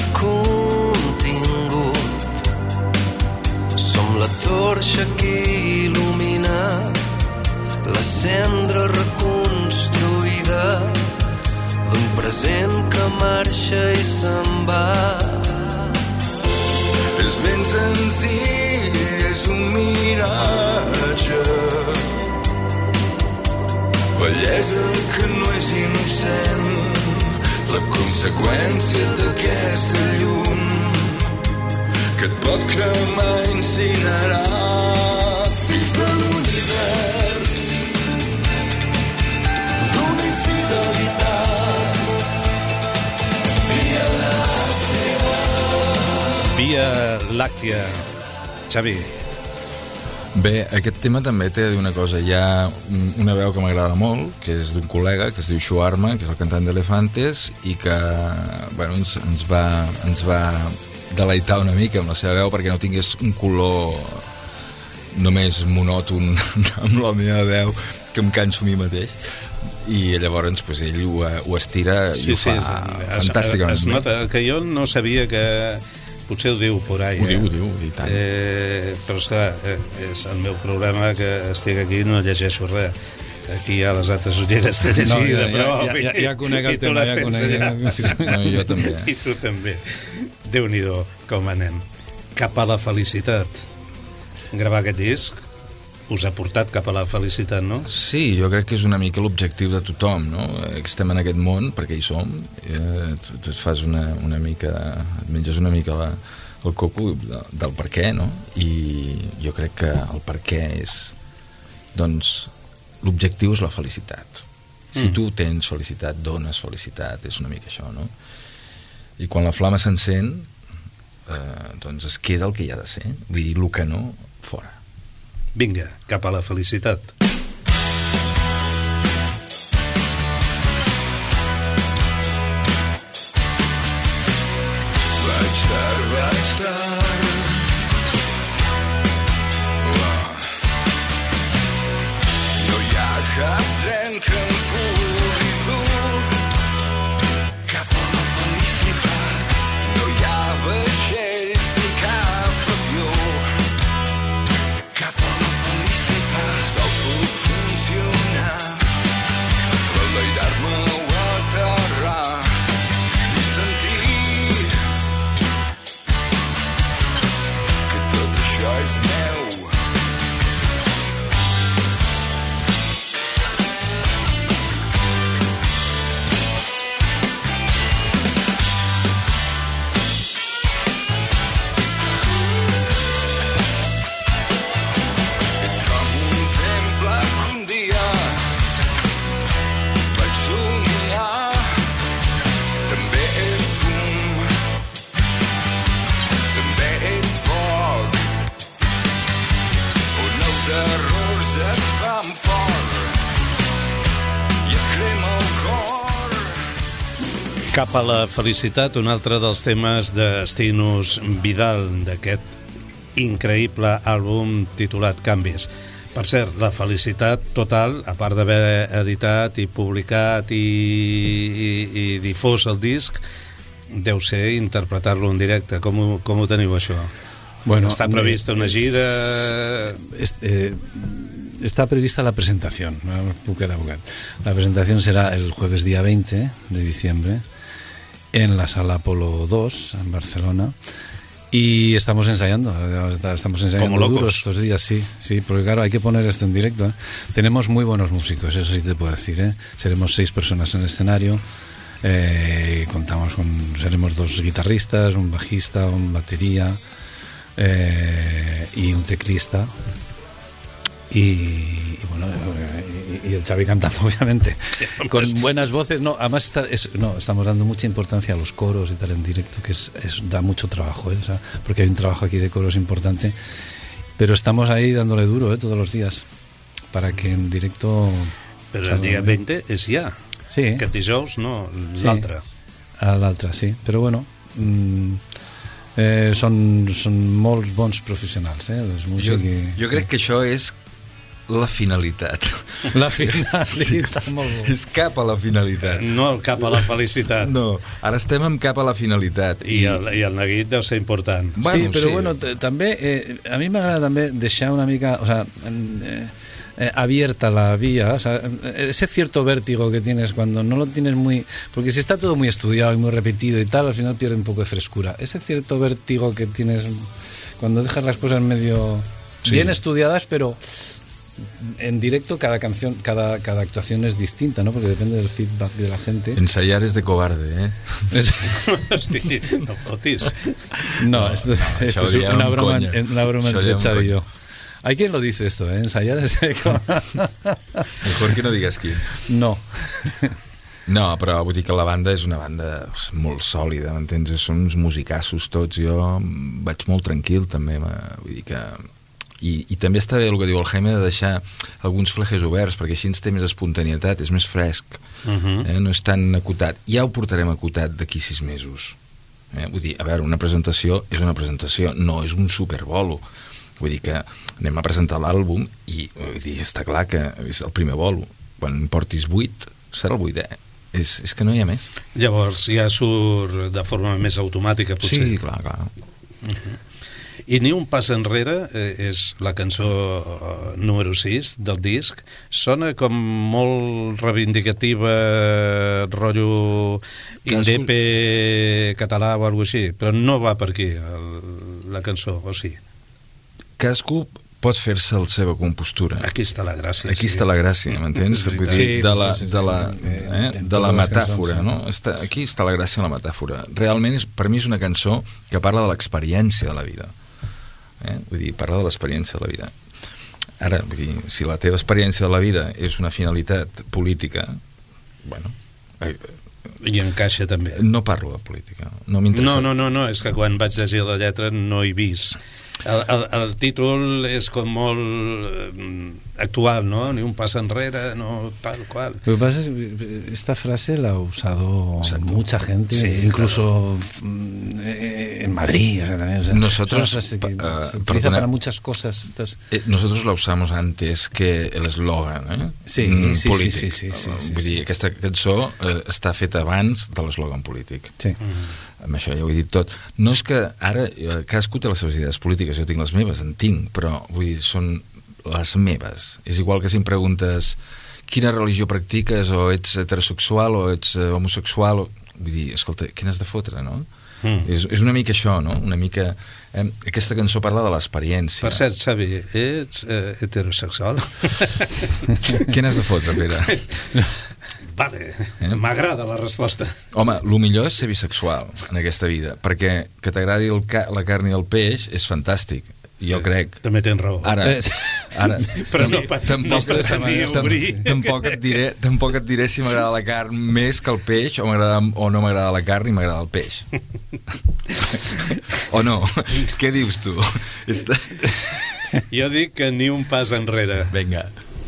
contingut som la torxa que il·lumina la cendra reconstruïda d'un present que marxa i se'n va. És ben senzill, és un miratge, bellesa que no és innocent, la conseqüència d'aquesta llum que et pot cremar incinerat. Fills de l'univers, d'una infidelitat. Via Láctea. Via Láctea. Xavi. Bé, aquest tema també té una cosa. Hi ha una veu que m'agrada molt, que és d'un col·lega que es diu Shuarma, que és el cantant d'Elefantes, i que bueno, ens, ens, va, ens va deleitar una mica amb la seva veu perquè no tingués un color només monòton amb la meva veu, que em canso a mi mateix. I llavors pues, ell ho, ho estira sí, i ho fa sí, sí. fantàsticament. Es, es nota que jo no sabia que... Potser ho diu por ahí. Ho eh? diu, ho diu, i tant. Eh, però és clar, eh, és el meu problema que estic aquí i no llegeixo res. Aquí hi ha les altres ulleres de llegida, no, ja, però... Ja, ja, ja conec el tema, ja conec. No, jo també. I tu també. Déu-n'hi-do, com anem. Cap a la felicitat. Gravar aquest disc us ha portat cap a la felicitat, no? Sí, jo crec que és una mica l'objectiu de tothom, no? Que estem en aquest món, perquè hi som, eh, tu, tu et fas una, una mica, et menges una mica la, el coco del per què, no? I jo crec que el per què és, doncs, l'objectiu és la felicitat. Si mm. tu tens felicitat, dones felicitat, és una mica això, no? I quan la flama s'encén, eh, doncs es queda el que hi ha de ser. Vull dir, el que no, fora. Vinga, cap a la felicitat. Vaig tard, vaig tard. Uah. No hi ha cap tren que em pugui dur cap a la felicitat. No hi ha vaixells ni cap avió cap a la felicitat. Sol puc funcionar, enlairar-me o aterrar i sentir que tot això és meu. Ets com un temple que un dia vaig somiar. També ets fum, també ets foc, on els errors et fan fort i et crema el cor. Cap a la felicitat, un altre dels temes d'Estinus Vidal, d'aquest increïble àlbum titulat Canvis. Per cert, la felicitat total, a part d'haver editat i publicat i, i, i difós el disc, deu ser interpretar-lo en directe. Com ho, com ho teniu, això? Bueno, Està prevista una gira... Est- eh, está prevista la presentación, no puc quedar bucat. La presentación será el jueves día veinte de diciembre en la sala Apolo dos en Barcelona y estamos ensayando, estamos ensayando Como locos. duro estos días, sí, sí, porque claro, hay que poner esto en directo, ¿eh? Tenemos muy buenos músicos, eso sí te puedo decir, ¿eh? Seremos seis personas en el escenario, eh, contamos con, seremos dos guitarristas, un bajista, un batería eh, y un teclista. Y, y bueno, y, y el Xavi cantando, obviamente, con buenas voces. No, además está, es, no, estamos dando mucha importancia a los coros y tal en directo, que es, es da mucho trabajo, ¿eh? O sea, porque hay un trabajo aquí de coros importante, pero estamos ahí dándole duro, ¿eh? Todos los días para que en directo. Però el dia veinte és ja. Sí. Aquest dijous, no, Sí. l'altre. A l'altre, sí, però bueno, mm, eh, són, són molts bons professionals, eh, els Jo, músics. i- jo sí. crec que això és la finalitat. La finalitat, molt bo. És cap a la finalitat. No cap a la felicitat. No, ara estem amb cap a la finalitat. I el, i el neguit deu ser important. Sí, però bueno, t- també eh, a mi m'agrada també deixar una mica, o sea, eh, eh, abierta la vía, o sea, ese cierto vértigo que tienes cuando no lo tienes muy, porque si está todo muy estudiado y muy repetido y tal, al final pierde un poco de frescura. Ese cierto vértigo que tienes cuando dejas las cosas medio Sí. bien estudiadas, pero en directo cada canción, cada, cada actuación es distinta, ¿no? Porque depende del feedback de la gente. Ensayar és de cobarde, eh? Es- Hosti, no fotis. No, esto, no, esto això es diria una un broma, coño. una broma Això entre diria un Xavi y coño. yo. Hay quien lo dice esto, ¿eh? Ensayar es... Mejor que no digues qui. No. No, però vull dir que la banda és una banda molt sòlida, m'entens? Són uns musicassos tots, jo vaig molt tranquil també, ma- vull dir que... I, i també està bé el que diu el Jaime de deixar alguns flejes oberts, perquè així ens té més espontanietat, és més fresc, Uh-huh. eh? No és tan acotat. Ja ho portarem acotat d'aquí sis mesos. Eh? Vull dir, a veure, una presentació és una presentació, no és un superbolo. Vull dir que anem a presentar l'àlbum i vull dir, està clar que és el primer bolo. Quan en portis vuit, serà el vuitè. És, és que no hi ha més. Llavors ja surt de forma més automàtica, potser. Sí, clar, clar. I Ni un pas enrere eh, és la cançó eh, número sis del disc. Sona com molt reivindicativa, rotllo indepe català o alguna cosa així, però no va per aquí el, la cançó, o sí? Cadascú pot fer-se la seva compostura. Aquí està la gràcia. Aquí sí. està la gràcia, m'entens? És Vull veritat. dir, de la, Sí, sí, sí, de la, sí. eh, En de la totes les metàfora, cançons, no? Està, aquí està la gràcia de la metàfora. Realment, és, per mi és una cançó que parla de l'experiència de la vida. Eh? Vull dir, parla de l'experiència de la vida. Ara, vull dir, si la teva experiència de la vida és una finalitat política, bueno, eh, I encaixa també. No parlo de política, no m'interessa. No, no, no, no, és que quan vaig llegir la lletra no he vist. El, el, el títol és com molt eh, actual, ¿no? Ni un paso enrere, no tal cual. Lo que pasa es que esta frase la ha usado Exacto. mucha gente, sí, incluso claro. en Madrid. O sea, también, o sea, nosotros, es una frase que uh, se utiliza perdona, para muchas cosas. Entonces, eh, nosotros la usamos antes que l'eslògan, eh? Sí, mm, sí, polític. sí, sí, sí, sí, Vull sí, dir, sí. aquesta cançó eh, està feta abans de l'eslògan polític. Sí. Mm. Amb això ja ho he dit tot. No és que ara eh, cadascú té les seves idees polítiques, jo tinc les meves, en tinc, però vull dir, són les meves. És igual que si em preguntes quina religió practiques, o ets heterosexual o ets eh, homosexual, o... vull dir, escolta, què n'has de fotre, no? Mm. És, és una mica això, no? Una mica... Eh, aquesta cançó parla de l'experiència. Per cert, Xavi, ets eh, heterosexual? Què n'has de fotre, Pere? Vale, eh? M'agrada la resposta. Home, el millor és ser bisexual en aquesta vida, perquè que t'agradi el ca la carn i el peix és fantàstic, jo eh, crec. També tens raó. Ara, ara però no, tampoc, no tampoc, tampoc, et diré, tampoc et diré si m'agrada la carn més que el peix, o, o no m'agrada la carn i m'agrada el peix. O no? Què dius tu? Jo dic que ni un pas enrere. Vinga.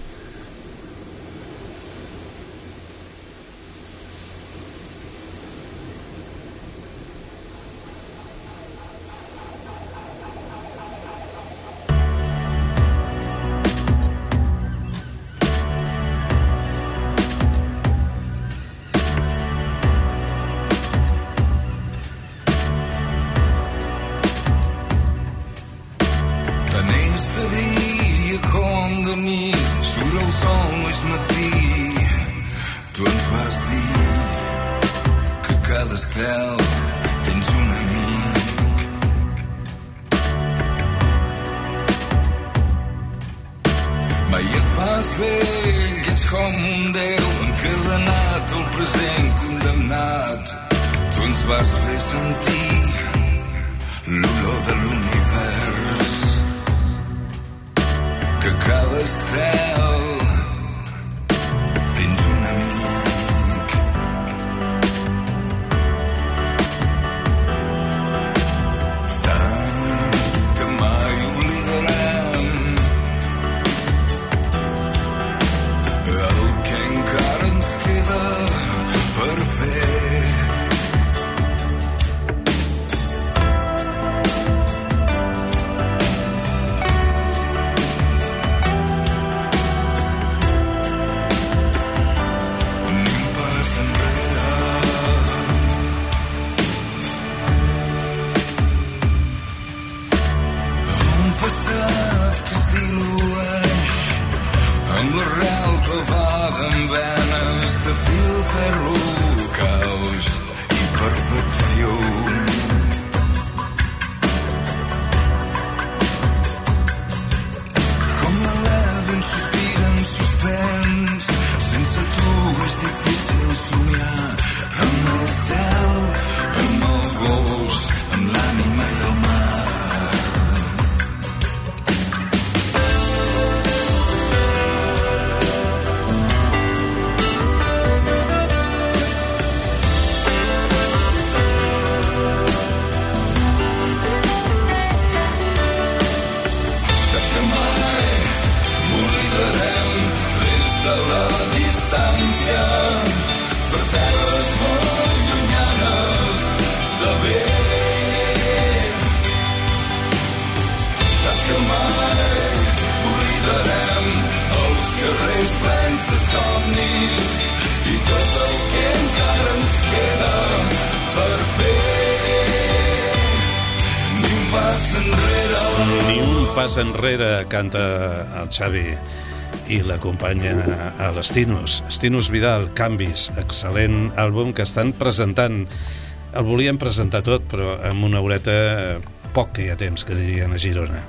Enrere canta el Xavi i l'acompanya a l'Estinus Estinus Vidal, Canvis, excel·lent àlbum que estan presentant. El volíem presentar tot, però amb una horeta poc que hi ha temps, que dirien a Girona.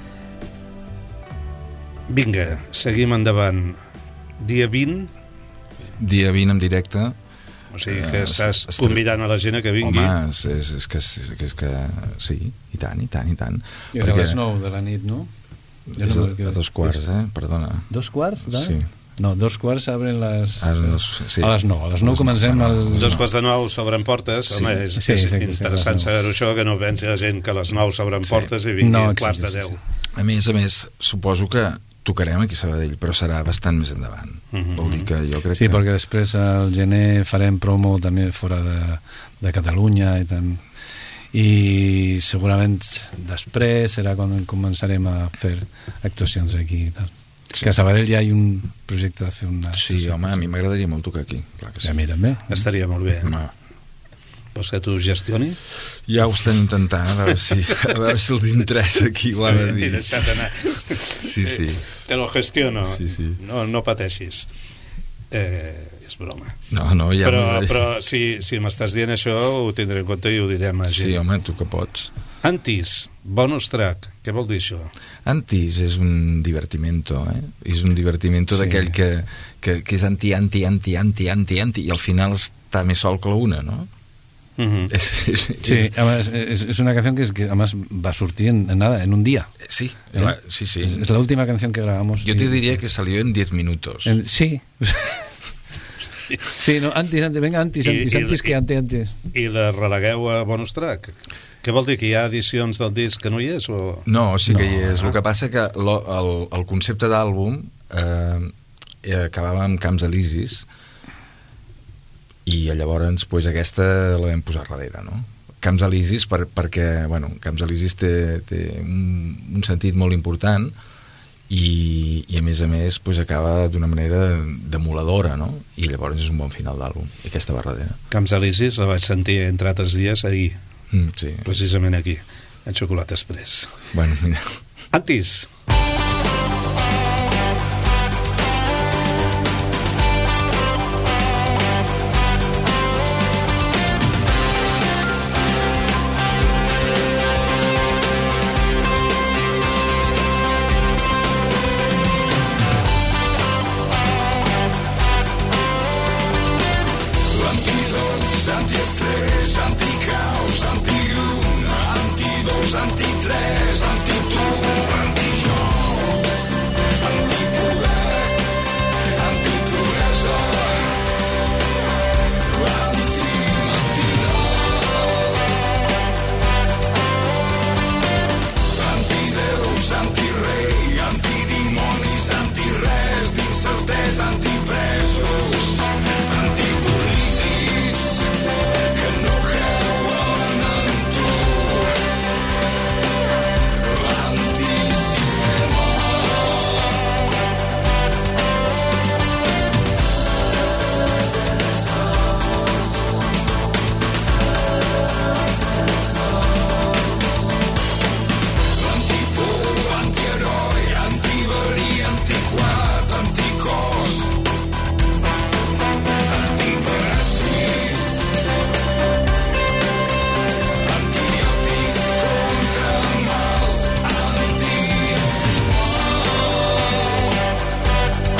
Vinga, seguim endavant. Dia vint? Dia vint en directe. O sigui que estàs convidant a la gent a que vingui. Home, és, és, és, que, és, és que sí, i tant, i tant, i tant. I és a les nou de la nit, no? És a, a dos quarts, eh? Perdona. Dos quarts, de? Sí. No, dos quarts s'obren les... A les, sí. a les nou. A les nou comencem... Bueno, el... Dos quarts de nou s'obren portes. Sí. Home, és, Sí, és sí, sí, interessant sí, saber això, que no pensi la gent que a les nou s'obren Sí. portes i vingui No, quarts sí, de sí, deu. sí. A més a més, suposo que tocarem aquí a Sabadell, però serà bastant més endavant. Mhm. Vol dir que jo crec Sí, que... perquè després al gener farem promo també fora de, de Catalunya i tant. I segurament després serà quan començarem a fer actuacions aquí i tal. Sí. Que a Sabadell ja hi ha un projecte de fer una... Sí, home, a mi m'agradaria molt tocar aquí, clar que I sí. a mi també. Estaria molt bé. Home, Vols que tu gestioni? ja ho estan intentant, a veure si, a veure si els interessa aquí, ho ha de He dir. deixat anar. Sí, sí. Te lo gestiono. Sí, sí. No, no pateixis. Eh, és broma. No, no, ja... però m'ho- però si, si m'estàs dient això, ho tindré en compte i ho direm a la gent. Sí, home, tu que pots. Antis, bonus track. Què vol dir això? Antis és un divertimento, eh? És un divertimento Sí. d'aquell que, que, que és anti, anti, anti, anti, anti, anti, i al final està més sol que la una, no? Uh -huh. És, és, Sí, además, es, es una canción que, es, que además va a surtir en, en nada, en un día. sí, ¿Eh? la, sí, sí. Es, es la última canción que grabamos. Yo y- te diría que salió en diez minutos. En- sí. Sí, no, antes, antes, venga, antes, I- antes, i- antes, que antes, antes. I la relegueu a bonus track? Què vol dir, que hi ha edicions del disc que no hi és? O... No, sí que No. hi és. El que passa que lo, el, el concepte d'àlbum eh, eh, acabava amb Camps Elisis i llavors pues, aquesta la vam posar darrere, no? Camps Elisis per, perquè, bueno, Camps Elisis té, té un, un sentit molt important i, i a més a més pues, acaba d'una manera demoladora, no? I llavors és un bon final d'àlbum, i aquesta va darrere. Camps Elisis la vaig sentir, entre altres dies, ahir, Mm, sí. precisament aquí, en Xocolata Express. Bueno, mira. Antis. Antídots, antiestrès, anticaos, antillum, antídots, antitres, antitu, antijo, antipoder, antipuresa, antimatidor, antideus, antirei, antidimonis, antirres, d'incertès, antipresos, antipolítics que no creuen en tu, antisistema. Antipor, antieroi, antiverí, antiquat, anticos, antiparàsit, antibiòtics contra mals, antiestimals.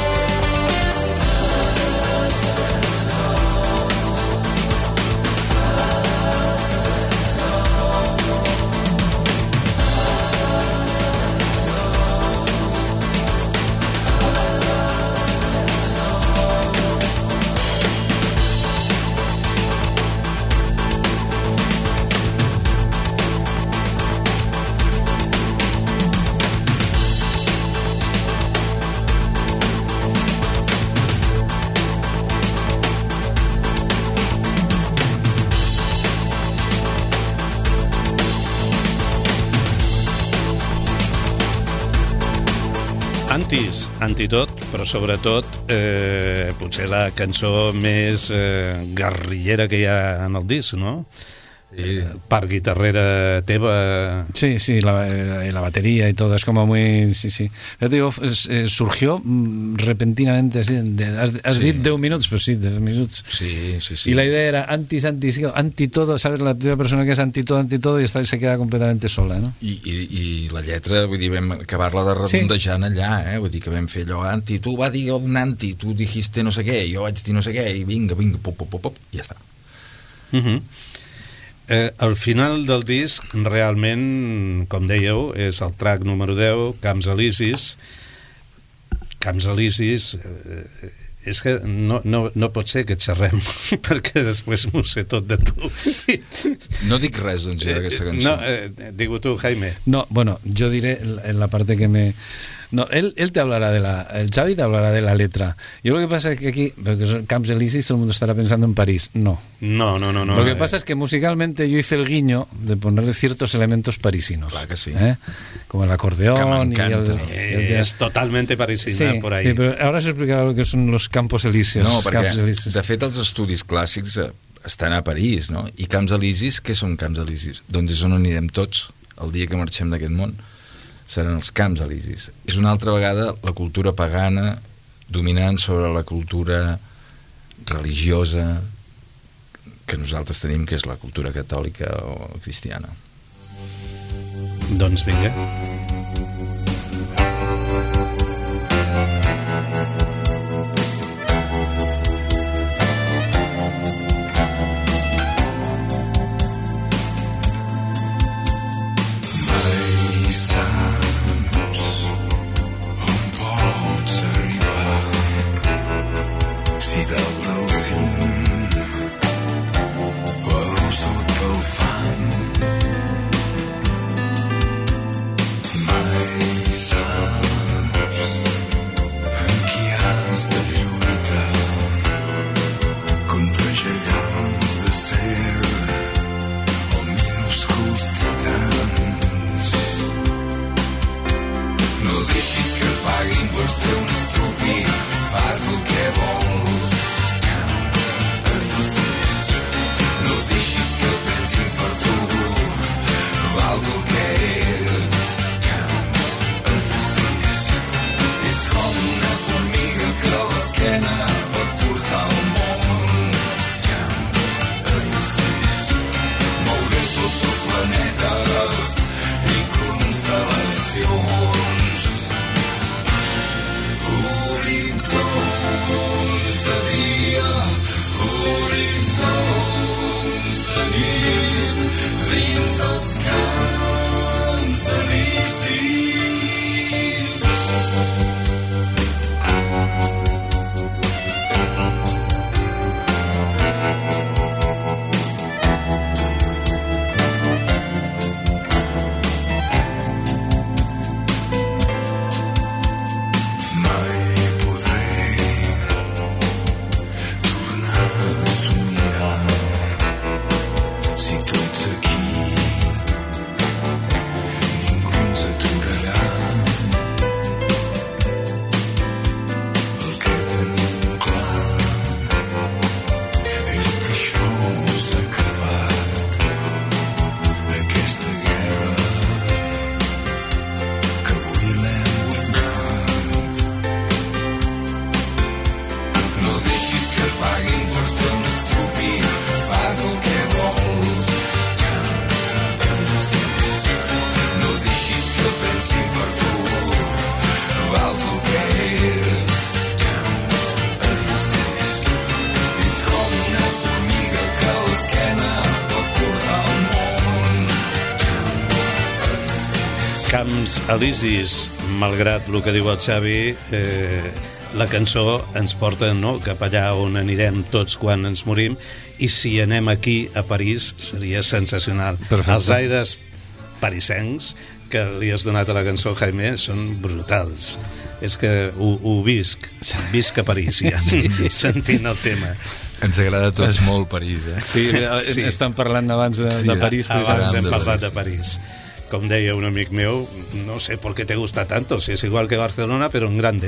Antis, antitot, però sobretot eh, potser la cançó més eh, guerrillera que hi ha en el disc, no? Sí. Part guitarrera teva. Sí, sí, la, eh, la batería y todo, es como muy... Sí, sí. Ya te digo, es, eh, surgió mm, repentinamente, así, de, has, has Sí. dit deu minuts, pues sí, deu minuts. Sí, sí, sí. Y la idea era antis, antis, anti todo, ¿sabes? La típica persona que es anti todo, anti todo y está, se queda completamente sola, ¿no? I, i, i la lletra, vull dir, vam acabar-la de redondejant allà, eh? Vull dir que vam fer allò anti, tu va dir un anti, tu dijiste no sé què, jo vaig dir no sé què, i vinga, vinga, pop, pop, pop, pop, i ja està. Uh -huh. eh, el final del disc, realment, com dèieu, és el track número deu, Camps Elisis, Camps Elisis... Eh, és que no, no, no pot ser que xerrem perquè després m'ho sé tot de tu. No dic res, doncs, ja, d'aquesta cançó. No, eh, digo tu, Jaime. No, bueno, yo diré en la parte que me... No, él, él te hablará de la... El Xavi te hablará de la letra. Yo lo que pasa es que aquí, porque son Camps Elisis, todo el mundo estará pensando en París. No. No, no, no. no lo que eh. pasa es que musicalmente yo hice el guiño de ponerle ciertos elementos parisinos. Claro que sí. ¿eh? Como el acordeón y el... Eh, es totalmente parisina, sí, por ahí. Sí, pero ahora se explicará lo que son los Campos Elíseos. No, perquè, Camps Elisis. de fet, els estudis clàssics eh, estan a París, no? I Camps Elisis, què són Camps Elisis? Doncs és on anirem tots el dia que marxem d'aquest món. Seran els Camps Elisis. És una altra vegada la cultura pagana dominant sobre la cultura religiosa que nosaltres tenim, que és la cultura catòlica o cristiana. Doncs vinga. Camps Elisis, malgrat el que diu el Xavi, eh, la cançó ens porta, no?, cap allà on anirem tots quan ens morim, i si anem aquí a París seria sensacional. Perfecte. Els aires parisencs que li has donat a la cançó, Jaime, són brutals. És que ho, ho visc, visc a París ja, sí. Sentint el tema. Ens agrada a tots molt París, eh? Sí, sí. Estan parlant abans de, sí, de París. Abans hem parlat de París. Com deia un amic meu, no sé por qué te gusta tanto, si es igual que Barcelona, però en grande.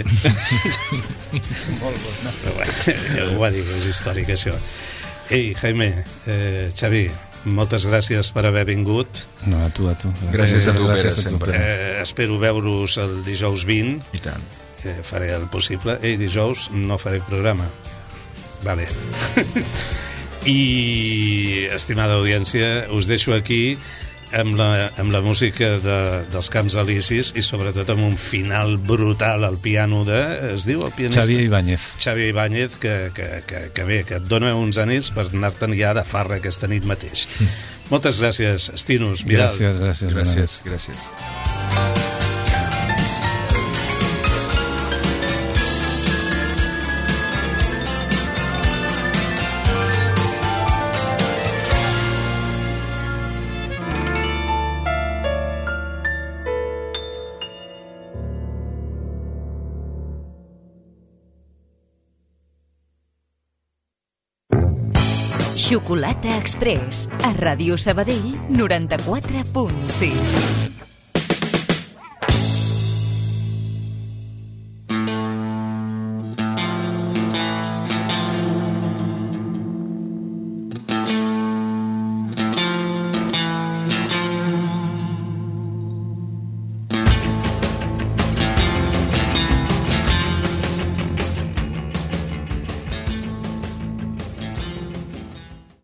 Molt bo, no? Però bueno, ja ho va dir, és històric, això. Ei, Jaime, eh, Xavi, moltes gràcies per haver vingut. No, a tu, a tu. Gràcies, gràcies a tu, Pere, sempre. Eh, espero veure-us el dijous vint. I tant. Eh, faré el possible. Ei, dijous no faré programa. Vale. I, estimada audiència, us deixo aquí amb la, amb la música de, dels Camps Elisis i sobretot amb un final brutal al piano de... es diu el pianista? Xavi Ibáñez. Xavi Ibáñez, que, que, que, que bé, que et dona uns ànims per anar-te'n ja de farra aquesta nit mateix. Mm. Moltes gràcies, Estinos. Gràcies, gràcies. Gràcies, gràcies. Xocolata Express, a Ràdio Sabadell noranta-quatre punt sis.